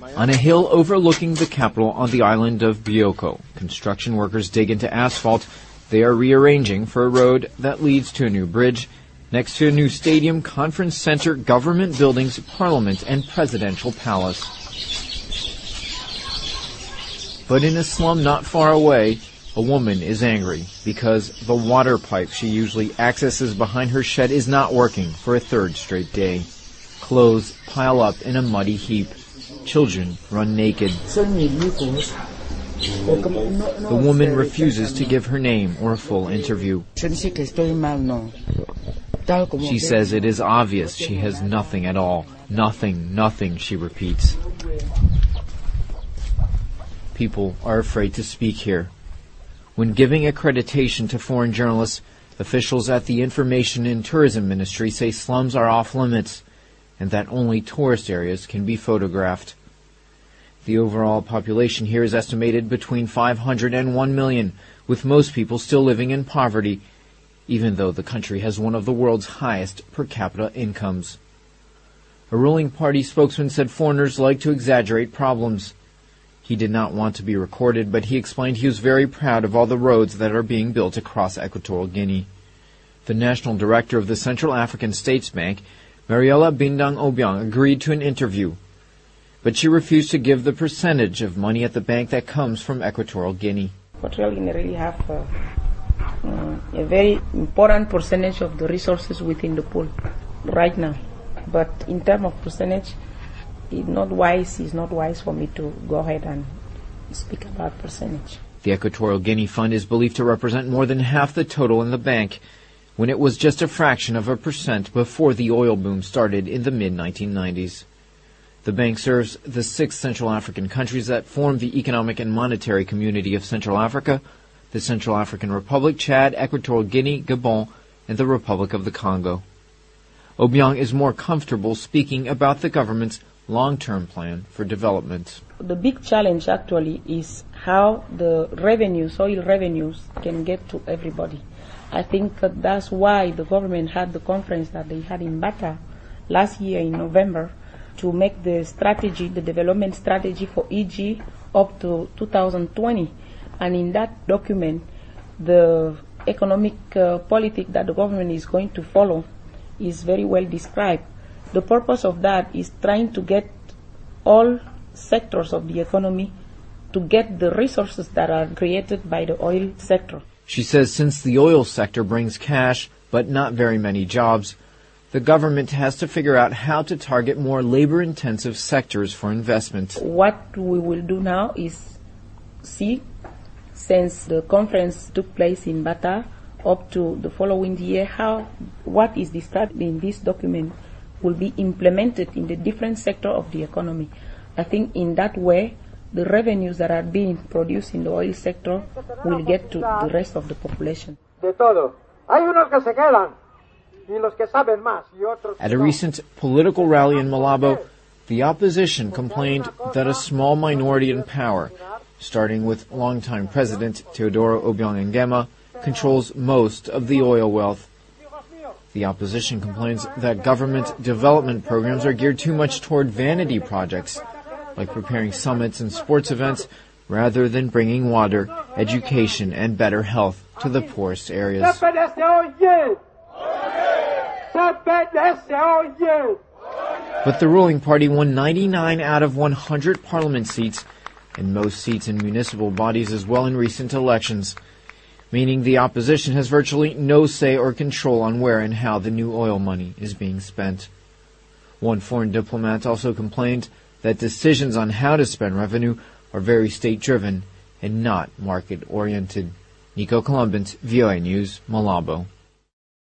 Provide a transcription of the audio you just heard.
On a hill overlooking the capital on the island of Bioko, construction workers dig into asphalt. They are rearranging for a road that leads to a new bridge, next to a new stadium, conference center, government buildings, parliament, and presidential palace. But in a slum not far away, a woman is angry because the water pipe she usually accesses behind her shed is not working for a third straight day. Clothes pile up in a muddy heap. Children run naked. The woman refuses to give her name or a full interview. She says it is obvious she has nothing at all. Nothing, she repeats. People are afraid to speak here. When giving accreditation to foreign journalists, officials at the Information and Tourism Ministry say slums are off limits and that only tourist areas can be photographed. The overall population here is estimated between 500 and 1 million, with most people still living in poverty, even though the country has one of the world's highest per capita incomes. A ruling party spokesman said foreigners like to exaggerate problems. He did not want to be recorded, but he explained he was very proud of all the roads that are being built across Equatorial Guinea. The national director of the Central African States Bank, Mariela Bindang Obiang, agreed to an interview, but she refused to give the percentage of money at the bank that comes from Equatorial Guinea. Equatorial Guinea really have a very important percentage of the resources within the pool right now. But in terms of percentage, it's not wise for me to go ahead and speak about percentage. The Equatorial Guinea Fund is believed to represent more than half the total in the bank, when it was just a fraction of a percent before the oil boom started in the mid-1990s. The bank serves the 6 Central African countries that form the Economic and Monetary Community of Central Africa, the Central African Republic, Chad, Equatorial Guinea, Gabon, and the Republic of the Congo. Obiang is more comfortable speaking about the government's long-term plan for development. The big challenge actually is how the oil revenues can get to everybody. I think that's why the government had the conference that they had in Bata last year in November to make the development strategy for EG up to 2020. And in that document, the economic policy that the government is going to follow is very well described. The purpose of that is trying to get all sectors of the economy to get the resources that are created by the oil sector. She says since the oil sector brings cash, but not very many jobs, the government has to figure out how to target more labor-intensive sectors for investment. What we will do now is see, since the conference took place in Bata up to the following year, what is described in this document will be implemented in the different sector of the economy. I think in that way, the revenues that are being produced in the oil sector will get to the rest of the population. At a recent political rally in Malabo, the opposition complained that a small minority in power, starting with longtime President Teodoro Obiang Nguema, controls most of the oil wealth. The opposition complains that government development programs are geared too much toward vanity projects, like preparing summits and sports events, rather than bringing water, education, and better health to the poorest areas. But the ruling party won 99 out of 100 parliament seats, and most seats in municipal bodies as well in recent elections, meaning the opposition has virtually no say or control on where and how the new oil money is being spent. One foreign diplomat also complained that decisions on how to spend revenue are very state-driven and not market-oriented. Nico Columbans, VOA News, Malabo.